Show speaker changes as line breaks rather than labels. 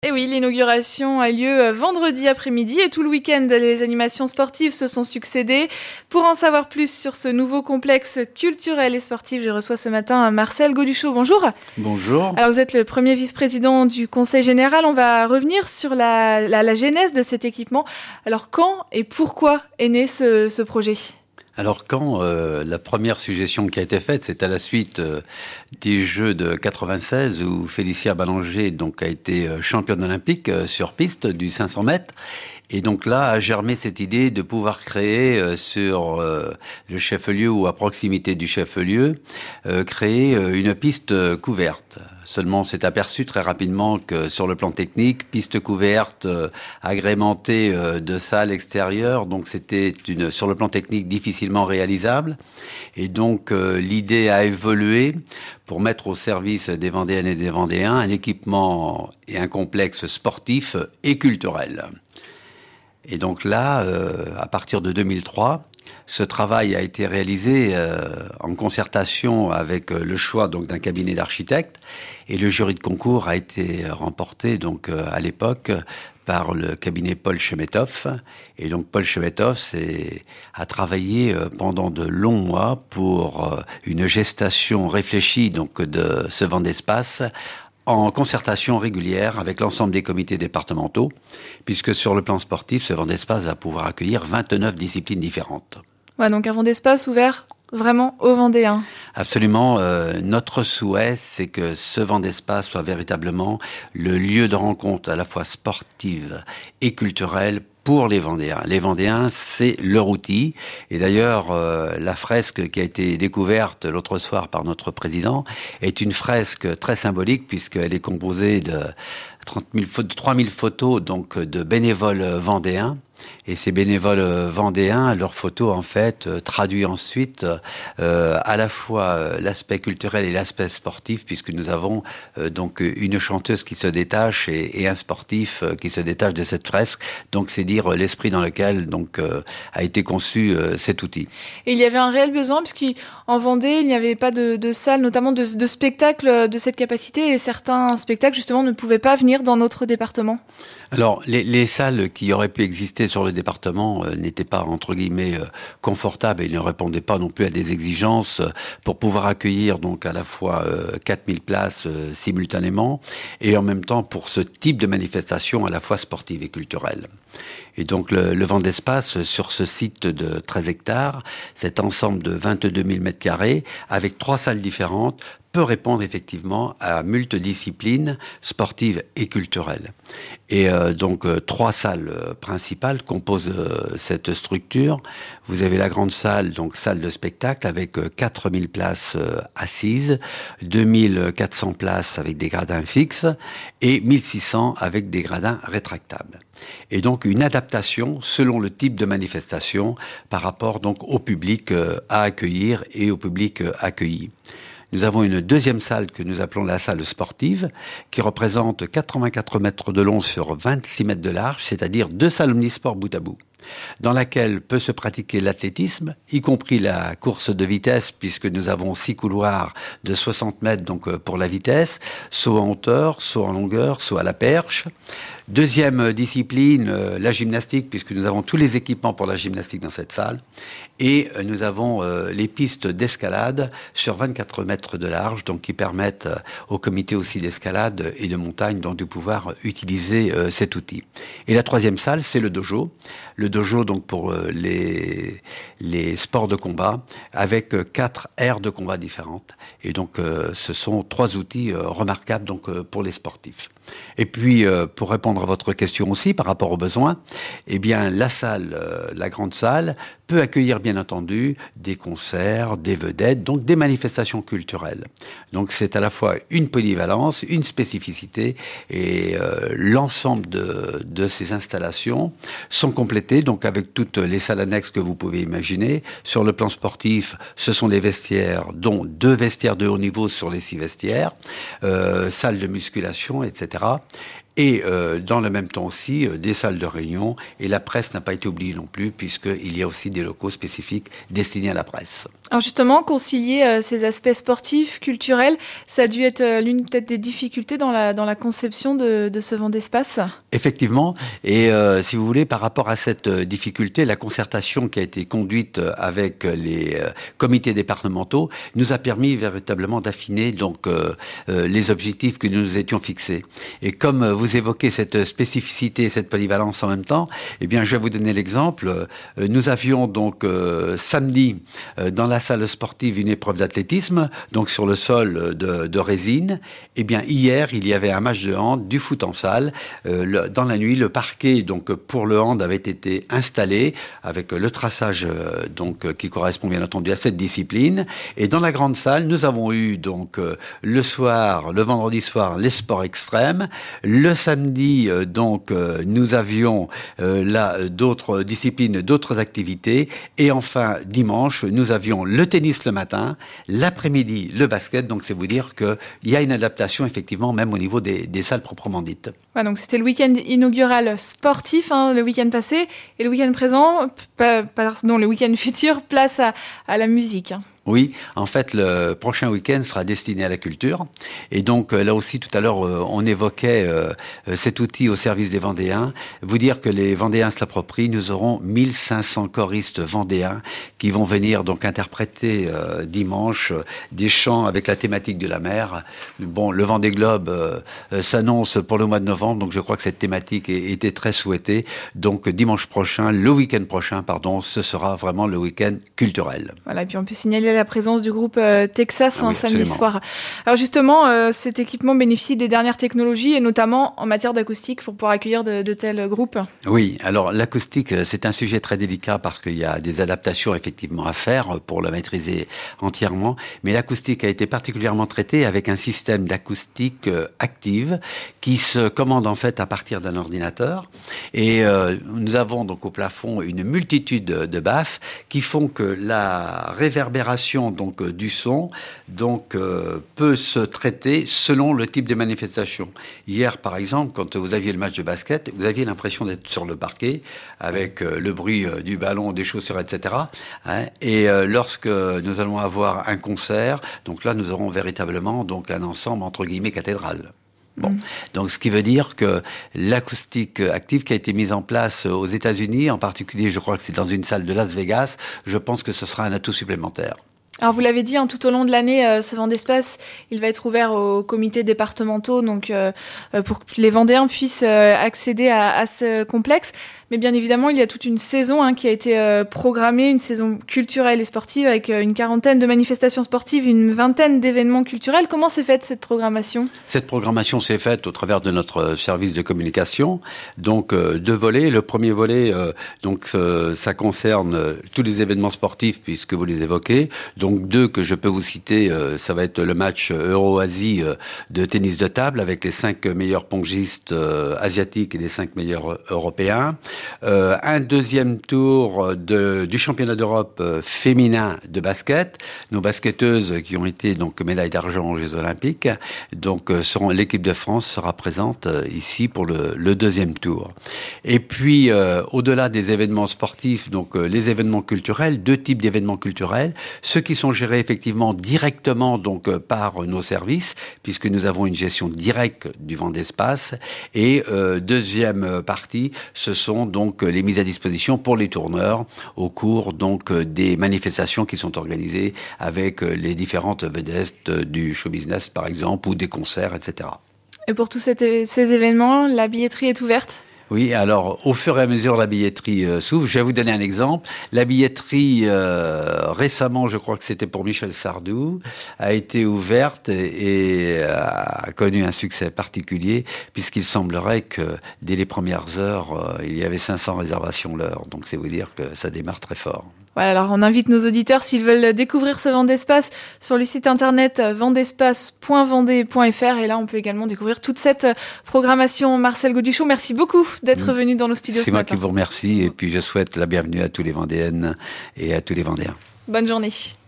Et oui, l'inauguration a lieu vendredi après-midi et tout le week-end, les animations sportives se sont succédées. Pour en savoir plus sur ce nouveau complexe culturel et sportif, je reçois ce matin Marcel Gauduchot. Bonjour.
Bonjour.
Alors vous êtes le premier vice-président du Conseil général. On va revenir sur la genèse de cet équipement. Alors quand et pourquoi est né ce projet ?
Alors quand la première suggestion qui a été faite, c'est à la suite des Jeux de 96 où Félicia Ballanger donc a été championne olympique sur piste du 500 mètres. Et donc là a germé cette idée de pouvoir créer sur le chef-lieu ou à proximité du chef-lieu, créer une piste couverte. Seulement, on s'est aperçu très rapidement que sur le plan technique, piste couverte agrémentée de salles extérieures, donc c'était sur le plan technique difficilement réalisable. Et donc l'idée a évolué pour mettre au service des Vendéennes et des Vendéens un équipement et un complexe sportif et culturel. Et donc là, à partir de 2003, ce travail a été réalisé en concertation avec le choix donc d'un cabinet d'architectes, et le jury de concours a été remporté donc à l'époque par le cabinet Paul Chemetov. Et donc Paul Chemetov a travaillé pendant de longs mois pour une gestation réfléchie donc de ce Vendespace, en concertation régulière avec l'ensemble des comités départementaux, puisque sur le plan sportif, ce Vendespace va pouvoir accueillir 29 disciplines différentes.
Ouais, donc un Vendespace ouvert vraiment aux Vendéens.
Absolument. Notre souhait, c'est que ce Vendespace soit véritablement le lieu de rencontre à la fois sportive et culturelle pour les Vendéens. Les Vendéens, c'est leur outil. Et d'ailleurs, la fresque qui a été découverte l'autre soir par notre président est une fresque très symbolique puisqu'elle est composée de 3000 photos donc de bénévoles vendéens. Et ces bénévoles vendéens, leurs photos en fait traduisent ensuite à la fois l'aspect culturel et l'aspect sportif, puisque nous avons donc une chanteuse qui se détache et un sportif qui se détache de cette fresque. Donc c'est dire l'esprit dans lequel donc a été conçu cet outil.
Et il y avait un réel besoin, puisqu'en Vendée, il n'y avait pas de salle, notamment de spectacles de cette capacité, et certains spectacles justement ne pouvaient pas venir dans notre département.
Alors les salles qui auraient pu exister sur le département n'étaient pas entre guillemets confortables et ne répondaient pas non plus à des exigences pour pouvoir accueillir donc à la fois 4000 places simultanément et en même temps pour ce type de manifestation à la fois sportive et culturelle. Et donc le Vendespace sur ce site de 13 hectares, cet ensemble de 22 000 mètres carrés avec 3 salles différentes, peut répondre effectivement à multidisciplines sportives et culturelles. Et donc 3 salles principales composent cette structure. Vous avez la grande salle, donc salle de spectacle avec 4000 places assises, 2400 places avec des gradins fixes et 1600 avec des gradins rétractables. Et donc une adaptation selon le type de manifestation par rapport donc au public à accueillir et au public accueilli. Nous avons une deuxième salle que nous appelons la salle sportive, qui représente 84 mètres de long sur 26 mètres de large, c'est-à-dire 2 salles omnisports bout à bout, dans laquelle peut se pratiquer l'athlétisme, y compris la course de vitesse, puisque nous avons 6 couloirs de 60 mètres donc pour la vitesse, saut en hauteur, saut en longueur, saut à la perche. Deuxième discipline, la gymnastique, puisque nous avons tous les équipements pour la gymnastique dans cette salle. Et nous avons les pistes d'escalade sur 24 mètres de large, donc qui permettent au comité aussi d'escalade et de montagne donc de pouvoir utiliser cet outil. Et la troisième salle, c'est le dojo. Le dojo donc pour les sports de combat, avec 4 aires de combat différentes. Et donc ce sont 3 outils remarquables donc pour les sportifs. Et puis, pour répondre à votre question aussi par rapport aux besoins, eh bien, la salle, la grande salle, peut accueillir bien entendu des concerts, des vedettes, donc des manifestations culturelles. Donc c'est à la fois une polyvalence, une spécificité, et l'ensemble de ces installations sont complétées donc avec toutes les salles annexes que vous pouvez imaginer. Sur le plan sportif, ce sont les vestiaires, dont 2 vestiaires de haut niveau sur les 6 vestiaires, salles de musculation, etc. Et dans le même temps aussi, des salles de réunion. Et la presse n'a pas été oubliée non plus, puisqu'il y a aussi des locaux spécifiques destinés à la presse.
Alors justement, concilier ces aspects sportifs, culturels, ça a dû être l'une peut-être des difficultés dans la conception de ce Vendespace.
Effectivement, et si vous voulez, par rapport à cette difficulté, la concertation qui a été conduite avec les comités départementaux nous a permis véritablement d'affiner donc les objectifs que nous nous étions fixés. Et comme vous évoquez cette spécificité, cette polyvalence en même temps, eh bien, je vais vous donner l'exemple. Nous avions donc samedi dans la salle sportive une épreuve d'athlétisme, donc sur le sol de résine. Eh bien, hier, il y avait un match de hand, du foot en salle. Dans la nuit, le parquet donc pour le hand avait été installé avec le traçage donc qui correspond bien entendu à cette discipline. Et dans la grande salle, nous avons eu donc le soir, le vendredi soir, les sports extrêmes. Le samedi, donc nous avions là d'autres disciplines, d'autres activités. Et enfin, dimanche, nous avions le tennis le matin, l'après-midi, le basket. Donc, c'est vous dire qu'il y a une adaptation, effectivement, même au niveau des salles proprement dites.
Ouais, donc, c'était le week-end inaugural sportif, le week-end passé. Et le week-end présent, le week-end futur, place à la musique.
Oui, en fait, le prochain week-end sera destiné à la culture. Et donc, là aussi, tout à l'heure, on évoquait cet outil au service des Vendéens. Vous dire que les Vendéens se l'approprient, nous aurons 1500 choristes vendéens qui vont venir donc interpréter dimanche des chants avec la thématique de la mer. Bon, le Vendée Globe s'annonce pour le mois de novembre, donc je crois que cette thématique était très souhaitée. Donc, dimanche prochain, le week-end prochain, ce sera vraiment le week-end culturel.
Voilà, et puis on peut signaler la présence du groupe Texas
oui,
samedi soir. Alors justement, cet équipement bénéficie des dernières technologies et notamment en matière d'acoustique pour pouvoir accueillir de tels groupes.
Oui, alors l'acoustique, c'est un sujet très délicat parce qu'il y a des adaptations effectivement à faire pour la maîtriser entièrement. Mais l'acoustique a été particulièrement traitée avec un système d'acoustique active qui se commande en fait à partir d'un ordinateur. Et nous avons donc au plafond une multitude de baffes qui font que la réverbération donc du son donc peut se traiter selon le type de manifestation. Hier par exemple, quand vous aviez le match de basket, vous aviez l'impression d'être sur le parquet avec le bruit du ballon, des chaussures, etc. Et lorsque nous allons avoir un concert, donc là nous aurons véritablement donc un ensemble entre guillemets cathédral. Bon, donc ce qui veut dire que l'acoustique active qui a été mise en place aux États-Unis, en particulier, je crois que c'est dans une salle de Las Vegas, je pense que ce sera un atout supplémentaire.
Alors vous l'avez dit, tout au long de l'année, ce Vendespace, il va être ouvert aux comités départementaux, donc pour que les Vendéens puissent accéder à ce complexe. Mais bien évidemment, il y a toute une saison qui a été programmée, une saison culturelle et sportive avec une quarantaine de manifestations sportives, une vingtaine d'événements culturels. Comment s'est faite cette programmation ?
Cette programmation s'est faite au travers de notre service de communication. Donc deux volets. Le premier volet, ça concerne tous les événements sportifs puisque vous les évoquez. Donc deux que je peux vous citer, ça va être le match Euro-Asie de tennis de table avec les 5 meilleurs pongistes asiatiques et les 5 meilleurs européens. Un deuxième tour du championnat d'Europe féminin de basket. Nos basketteuses qui ont été donc médailles d'argent aux Jeux Olympiques, donc l'équipe de France sera présente ici pour le deuxième tour. Et puis au-delà des événements sportifs, donc les événements culturels, deux types d'événements culturels, ceux qui sont gérés effectivement directement donc par nos services, puisque nous avons une gestion directe du Vendespace. Et deuxième partie, ce sont donc les mises à disposition pour les tourneurs au cours donc des manifestations qui sont organisées avec les différentes vedettes du show business par exemple ou des concerts, etc.
Et pour tous ces événements, la billetterie est ouverte ?
Oui, alors au fur et à mesure la billetterie s'ouvre. Je vais vous donner un exemple. La billetterie récemment, je crois que c'était pour Michel Sardou, a été ouverte et a connu un succès particulier puisqu'il semblerait que dès les premières heures, il y avait 500 réservations l'heure. Donc c'est vous dire que ça démarre très fort.
Voilà, alors on invite nos auditeurs, s'ils veulent découvrir ce Vendespace, sur le site internet vendespace.vendée.fr. Et là, on peut également découvrir toute cette programmation. Marcel Gauduchon, merci beaucoup d'être venu dans nos studios ce matin.
C'est moi qui vous remercie et puis je souhaite la bienvenue à tous les Vendéennes et à tous les Vendéens.
Bonne journée.